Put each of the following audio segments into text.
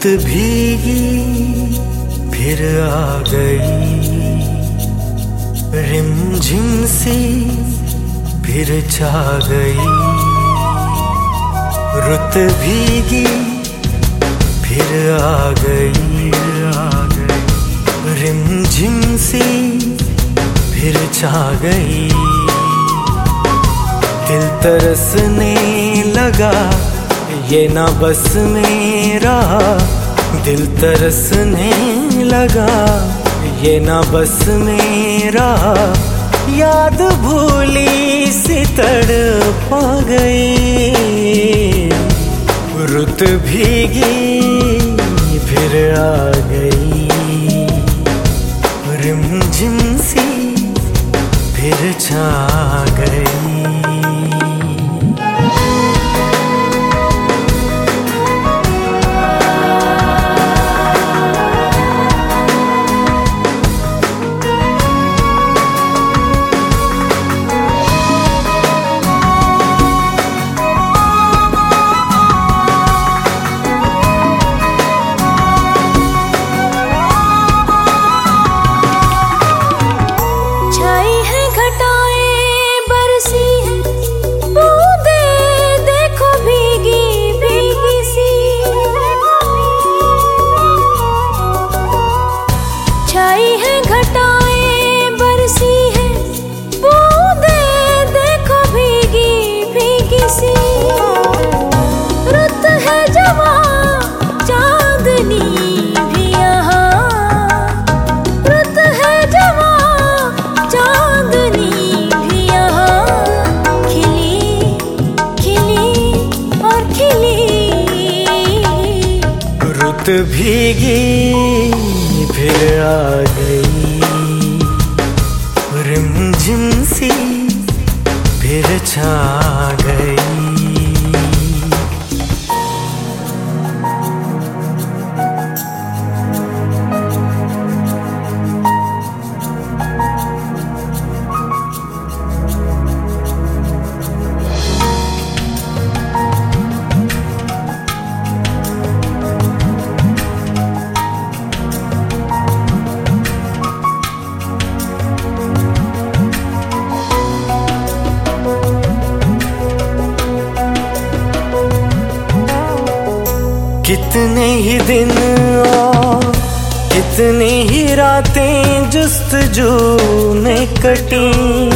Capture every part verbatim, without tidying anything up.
रुत भीगी फिर आ गई, रिमझिम सी फिर छा गई। रुत भीगी फिर आ गई, रिमझिम सी फिर छा गई। दिल तरसने लगा ये ना बस में रहा, दिल तरसने लगा ये ना बस में रहा। याद भूली सी तड़पा गई, रुत भीगी फिर आ गई, रिमझिम सी फिर छा गई। रुत भीगी फिर आ गई, रिमझिम सी फिर छा गई। कितने ही दिन और कितनी ही रातें जुस्तजू में कटी,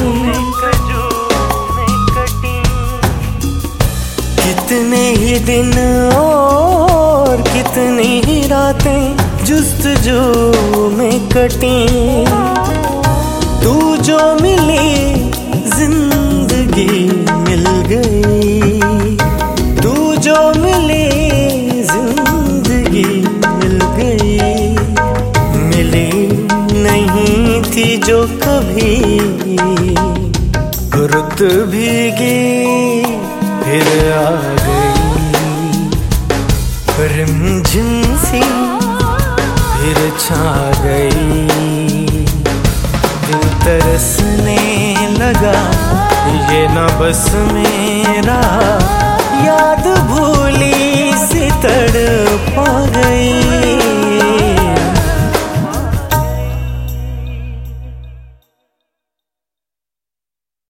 कितने ही दिन और कितनी ही रातें जुस्तजू में कटी। तू जो मिली जिंदगी मिल गई, तू जो मिली जिंदगी मिल गई। मिली नहीं थी जो कभी, रुत भीगी फिर आ गई, रिमझिम सी फिर छा गई। दिल तरसने लगा ये ना बस मेरा, या